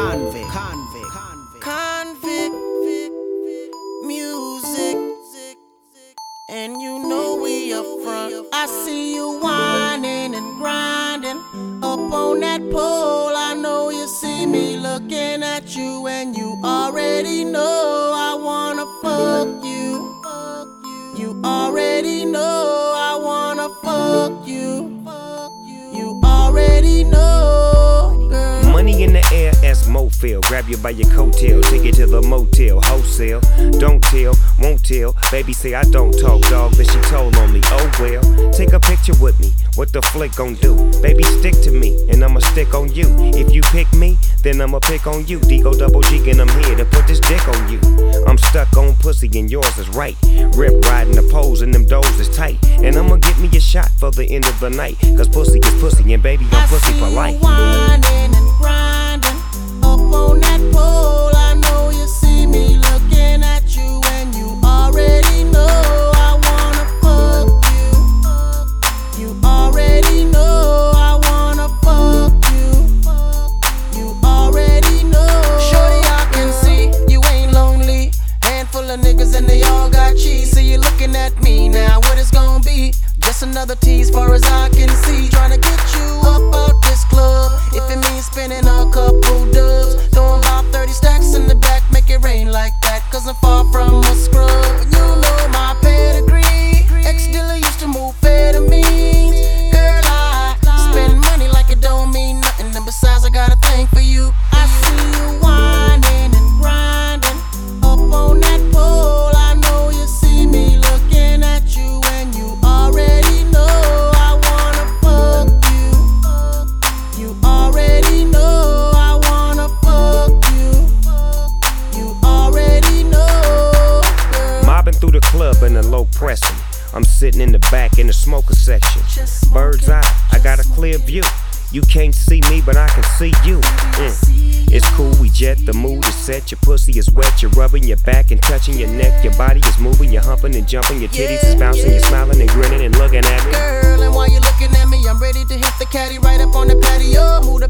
Convict music, and you know we up front. I see you whining and grinding up on that pole. I know you see me looking at you, and you already know I wanna fuck you. You already know I wanna fuck you. You already know, girl. Money in the air as Mofil. Grab you by your coattail, take you to the motel, wholesale. Don't tell, won't tell. Baby say I don't talk, dog, but she told on me. Oh well, take a picture with me. What the flick gon' do? Baby, stick to me, and I'ma stick on you. If you pick me, then I'ma pick on you. D-O double G, and I'm here to put this dick on you. I'm stuck on pussy, and yours is right. Rip riding the poles, and them doors is tight. And I'ma get me a shot for the end of the night. Cause pussy is pussy, and baby, I'm pussy for life. Whining and grinding up on that pole. I know you see me looking at you, and you already know I wanna fuck you. You already know I wanna fuck you. You already know. Shorty, I can see you ain't lonely. Handful of niggas and they all got cheese. So you looking at me now, what it's gonna be? Just another tease far as I can see. Tryna get you up out this club. If it means spending a couple dubs, throwing about 30 stacks in the back, make it rain like that. Cause I'm far from a scrub. And you know my pedigree. Ex-dealer used to move amphetamines. Girl, I spend money like it don't mean nothing. And besides, I got a thing for you. I see you whining and grinding up on that pole. I know you see me looking at you, and you already know I wanna fuck you. You already know I wanna fuck you. You already know, girl. Mobbing through the club in a low pressing. I'm sitting in the back in the smoker section. Bird's eye, I got a clear view. You can't see me, but I can see you. It's cool, we jet, the mood is set. Your pussy is wet, you're rubbing your back and touching your neck. Your body is moving, you're humping and jumping. Your titties is bouncing, you're smiling and grinning and looking at me. Girl, and while you're looking at me, I'm ready to hit the caddy right up on the patio. Move the